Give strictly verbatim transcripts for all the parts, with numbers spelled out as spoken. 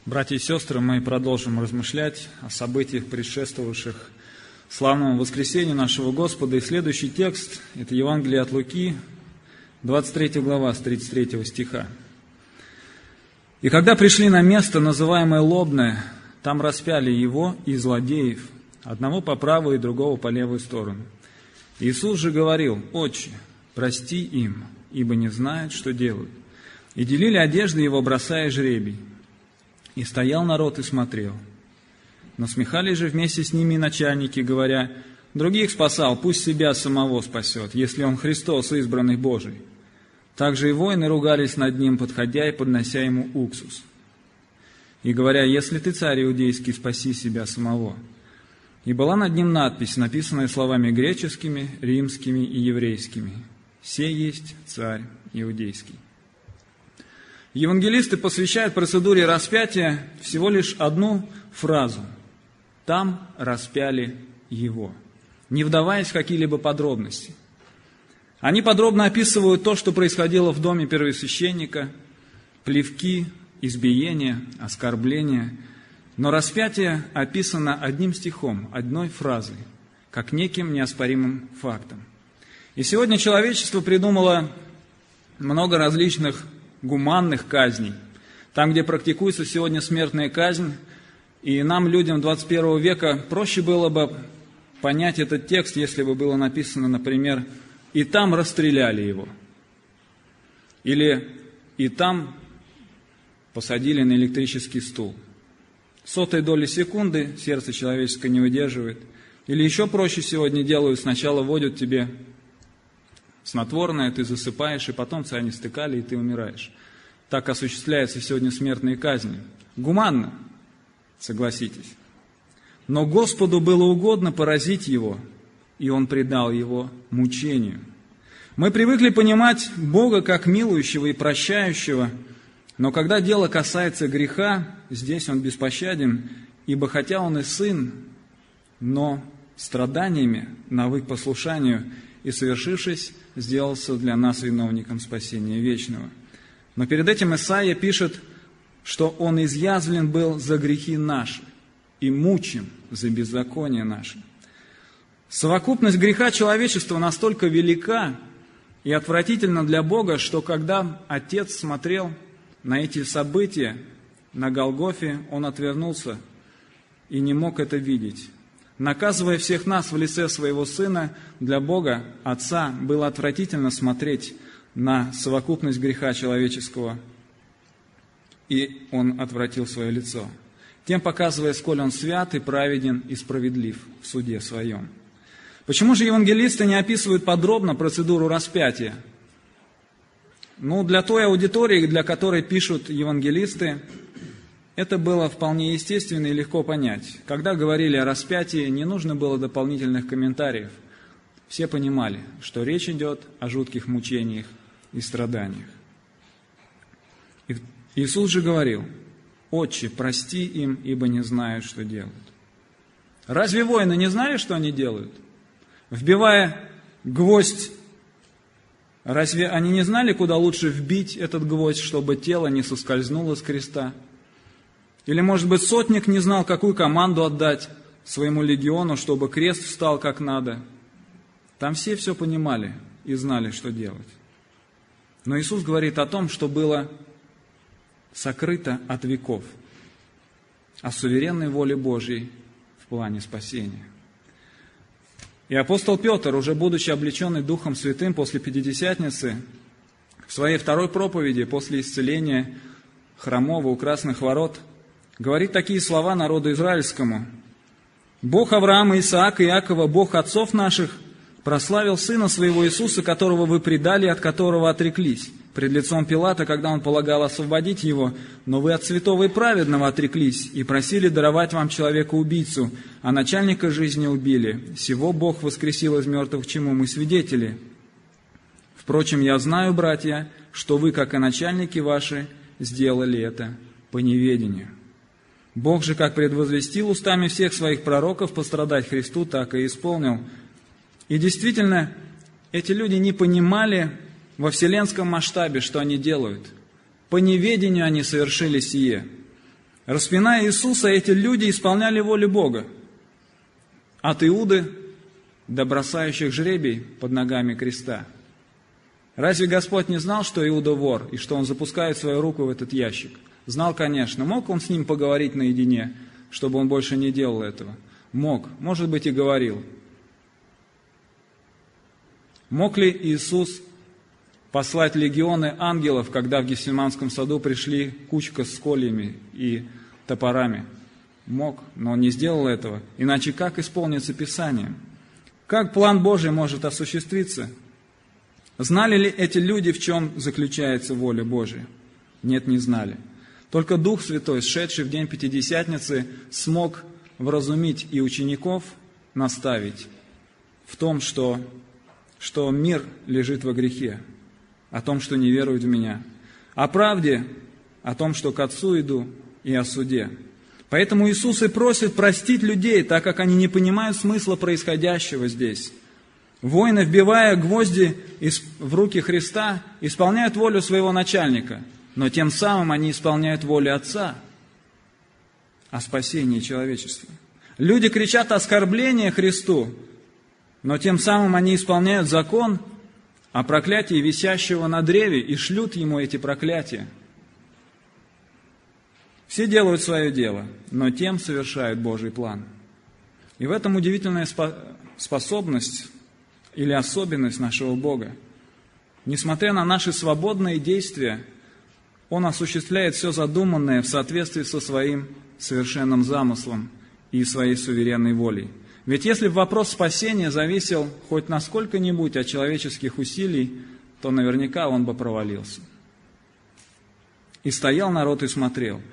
Братья и сестры, мы продолжим размышлять о событиях, предшествовавших славному воскресению нашего Господа. И следующий текст – это Евангелие от Луки, двадцать третья глава, с тридцать третьего стиха. «И когда пришли на место, называемое Лобное, там распяли его и злодеев, одного по правую и другого по левую сторону. Иисус же говорил: Отче, прости им, ибо не знают, что делают. И делили одежды его, бросая жребий. И стоял народ и смотрел. Насмехались же вместе с ними и начальники, говоря: других спасал, пусть себя самого спасет, если он Христос, избранный Божий. Также и воины ругались над ним, подходя и поднося ему уксус. И говоря: если ты царь иудейский, спаси себя самого. И была над ним надпись, написанная словами греческими, римскими и еврейскими: «Се есть царь иудейский». Евангелисты посвящают процедуре распятия всего лишь одну фразу: «Там распяли его», не вдаваясь в какие-либо подробности. Они подробно описывают то, что происходило в доме первосвященника: плевки, избиения, оскорбления. Но распятие описано одним стихом, одной фразой, как неким неоспоримым фактом. И сегодня человечество придумало много различных гуманных казней. Там, где практикуется сегодня смертная казнь, и нам, людям двадцать первого века, проще было бы понять этот текст, если бы было написано, например, «И там расстреляли его», или «И там посадили на электрический стул». Сотой доли секунды сердце человеческое не выдерживает. Или еще проще сегодня делают: сначала вводят тебе снотворное, ты засыпаешь, и потом тебя не стыкали, и ты умираешь. Так осуществляются сегодня смертные казни. Гуманно, согласитесь. Но Господу было угодно поразить его, и Он предал его мучению. Мы привыкли понимать Бога как милующего и прощающего, но когда дело касается греха, здесь Он беспощаден, ибо хотя Он и Сын, но страданиями навык послушанию, и, совершившись, сделался для нас виновником спасения вечного. Но перед этим Исаия пишет, что Он изъязвлен был за грехи наши и мучим за беззаконие наше. Совокупность греха человечества настолько велика и отвратительна для Бога, что когда Отец смотрел на эти события на Голгофе, Он отвернулся и не мог это видеть. Наказывая всех нас в лице Своего Сына, для Бога, Отца, было отвратительно смотреть на совокупность греха человеческого, и Он отвратил свое лицо, тем показывая, сколь Он свят и праведен и справедлив в суде Своем. Почему же евангелисты не описывают подробно процедуру распятия? Ну, для той аудитории, для которой пишут евангелисты, это было вполне естественно и легко понять. Когда говорили о распятии, не нужно было дополнительных комментариев. Все понимали, что речь идет о жутких мучениях и страданиях. И Иисус же говорил: «Отче, прости им, ибо не знают, что делают». Разве воины не знали, что они делают? Вбивая гвоздь, разве они не знали, куда лучше вбить этот гвоздь, чтобы тело не соскользнуло с креста? Или, может быть, сотник не знал, какую команду отдать своему легиону, чтобы крест встал как надо? Там все все понимали и знали, что делать. Но Иисус говорит о том, что было сокрыто от веков, о суверенной воле Божьей в плане спасения. И апостол Петр, уже будучи облеченный Духом Святым после Пятидесятницы, в своей второй проповеди после исцеления хромого у красных ворот, говорит такие слова народу израильскому: «Бог Авраама, Исаака и Иакова, Бог отцов наших, прославил Сына Своего Иисуса, которого вы предали, от которого отреклись, пред лицом Пилата, когда он полагал освободить его, но вы от святого и праведного отреклись и просили даровать вам человека-убийцу, а начальника жизни убили. Сего Бог воскресил из мертвых, чему мы свидетели. Впрочем, я знаю, братья, что вы, как и начальники ваши, сделали это по неведению. Бог же, как предвозвестил устами всех своих пророков пострадать Христу, так и исполнил». И действительно, эти люди не понимали во вселенском масштабе, что они делают. По неведению они совершили сие. Распиная Иисуса, эти люди исполняли волю Бога. От Иуды до бросающих жребий под ногами креста. Разве Господь не знал, что Иуда вор, и что он запускает свою руку в этот ящик? Знал, конечно. Мог он с ним поговорить наедине, чтобы он больше не делал этого? Мог. Может быть, и говорил. Мог ли Иисус послать легионы ангелов, когда в Гефсиманском саду пришли кучка с кольями и топорами? Мог, но он не сделал этого. Иначе как исполнится Писание? Как план Божий может осуществиться? Знали ли эти люди, в чем заключается воля Божия? Нет, не знали. Только Дух Святой, сшедший в день Пятидесятницы, смог вразумить и учеников, наставить в том, что, что мир лежит во грехе, о том, что не веруют в Меня, о правде, о том, что к Отцу иду, и о суде. Поэтому Иисус и просит простить людей, так как они не понимают смысла происходящего здесь. Воины, вбивая гвозди в руки Христа, исполняют волю своего начальника, но тем самым они исполняют волю Отца о спасении человечества. Люди кричат оскорбление Христу, но тем самым они исполняют закон о проклятии висящего на древе и шлют ему эти проклятия. Все делают свое дело, но тем совершают Божий план. И в этом удивительная способность или особенность нашего Бога. Несмотря на наши свободные действия, Он осуществляет все задуманное в соответствии со Своим совершенным замыслом и Своей суверенной волей. Ведь если бы вопрос спасения зависел хоть на сколько-нибудь от человеческих усилий, то наверняка он бы провалился. «И стоял народ и смотрел».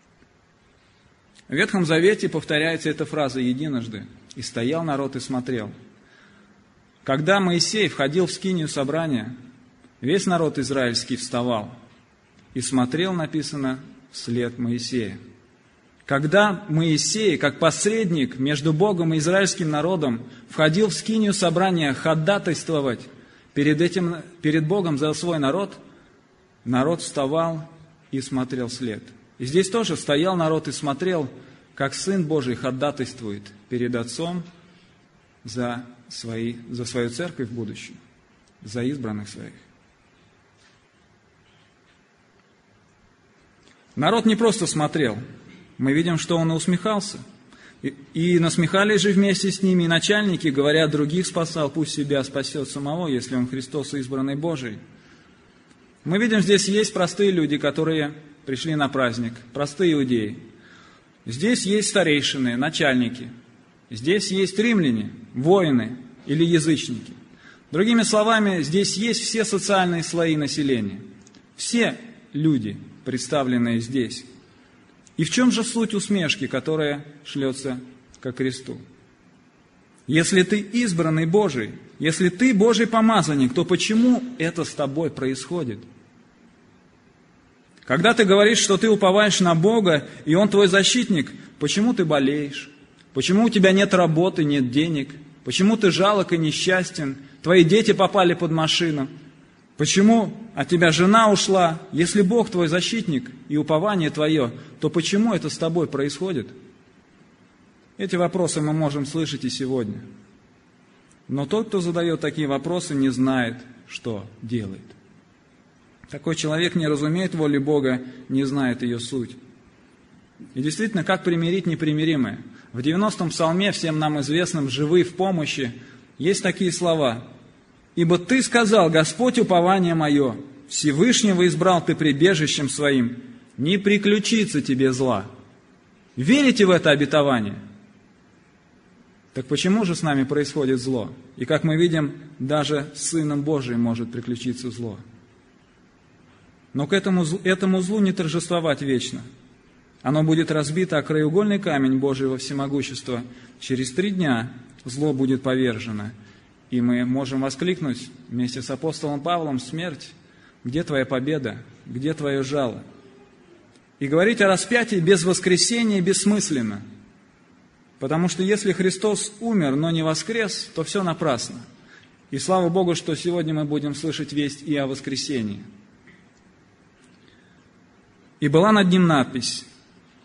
В Ветхом Завете повторяется эта фраза единожды. «И стоял народ и смотрел». Когда Моисей входил в скинию собрания, весь народ израильский вставал и смотрел, написано, вслед Моисея. Когда Моисей, как посредник между Богом и израильским народом, входил в скинию собрания ходатайствовать перед, этим, перед Богом за свой народ, народ вставал и смотрел вслед. И здесь тоже стоял народ и смотрел, как Сын Божий ходатайствует перед Отцом за, свои, за свою церковь в будущем, за избранных своих. Народ не просто смотрел. Мы видим, что он и усмехался. И, и насмехались же вместе с ними и начальники, говоря, других спасал, пусть себя спасет самого, если он Христос избранный Божий. Мы видим, здесь есть простые люди, которые пришли на праздник, простые иудеи. Здесь есть старейшины, начальники. Здесь есть римляне, воины или язычники. Другими словами, здесь есть все социальные слои населения. Все люди, представленные здесь. И в чем же суть усмешки, которая шлется ко кресту? Если ты избранный Божий, если ты Божий помазанник, то почему это с тобой происходит? Когда ты говоришь, что ты уповаешь на Бога, и Он твой защитник, почему ты болеешь? Почему у тебя нет работы, нет денег? Почему ты жалок и несчастен? Твои дети попали под машину? Почему от тебя жена ушла? Если Бог твой защитник и упование твое, то почему это с тобой происходит? Эти вопросы мы можем слышать и сегодня. Но тот, кто задает такие вопросы, не знает, что делает. Такой человек не разумеет воли Бога, не знает ее суть. И действительно, как примирить непримиримое? В девяностом псалме, всем нам известном, «Живы в помощи», есть такие слова: «Ибо Ты сказал, Господь, упование мое, Всевышнего избрал Ты прибежищем своим, не приключится тебе зла». Верите в это обетование? Так почему же с нами происходит зло? И как мы видим, даже с Сыном Божиим может приключиться зло. Но к этому, этому злу не торжествовать вечно. Оно будет разбито о краеугольный камень Божьего всемогущества. Через три дня зло будет повержено. И мы можем воскликнуть вместе с апостолом Павлом: «Смерть, где твоя победа? Где твое жало?» И говорить о распятии без воскресения бессмысленно. Потому что если Христос умер, но не воскрес, то все напрасно. И слава Богу, что сегодня мы будем слышать весть и о воскресении. И была над ним надпись: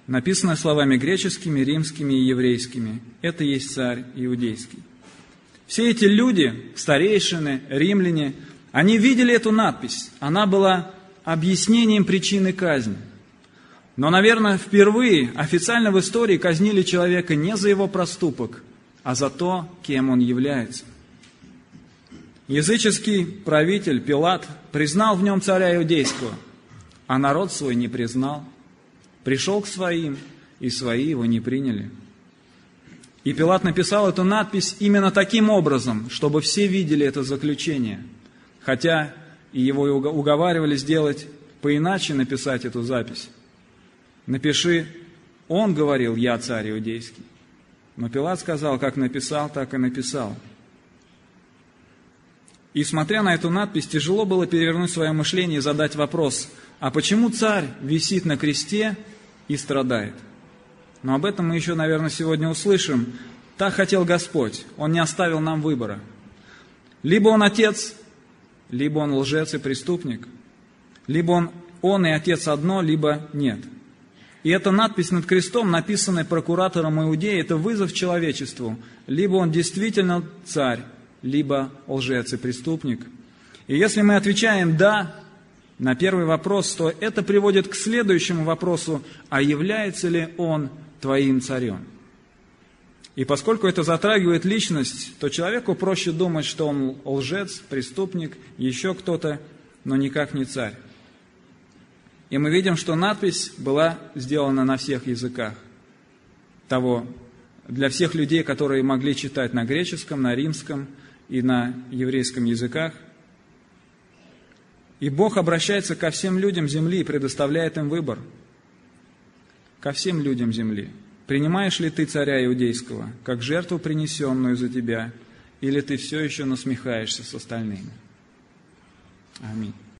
написанное словами греческими, римскими и еврейскими. Это есть царь иудейский. Все эти люди, старейшины, римляне, они видели эту надпись. Она была объяснением причины казни. Но, наверное, впервые официально в истории казнили человека не за его проступок, а за то, кем он является. Языческий правитель Пилат признал в нем царя иудейского, а народ свой не признал. Пришел к своим, и свои его не приняли. И Пилат написал эту надпись именно таким образом, чтобы все видели это заключение. Хотя и его уговаривали сделать поиначе, написать эту запись. Напиши, он говорил, я царь иудейский. Но Пилат сказал, как написал, так и написал. И смотря на эту надпись, тяжело было перевернуть свое мышление и задать вопрос, а почему царь висит на кресте и страдает? Но об этом мы еще, наверное, сегодня услышим. Так хотел Господь, Он не оставил нам выбора. Либо Он отец, либо Он лжец и преступник. Либо Он, он и отец одно, либо нет. И эта надпись над крестом, написанная прокуратором Иудеи, это вызов человечеству. Либо он действительно царь, либо лжец и преступник. И если мы отвечаем «да» на первый вопрос, то это приводит к следующему вопросу, а является ли он твоим царем? И поскольку это затрагивает личность, то человеку проще думать, что он лжец, преступник, еще кто-то, но никак не царь. И мы видим, что надпись была сделана на всех языках того, для всех людей, которые могли читать на греческом, на римском и на еврейском языках. И Бог обращается ко всем людям земли и предоставляет им выбор. Ко всем людям земли. Принимаешь ли ты царя иудейского, как жертву, принесенную за тебя, или ты все еще насмехаешься с остальными? Аминь.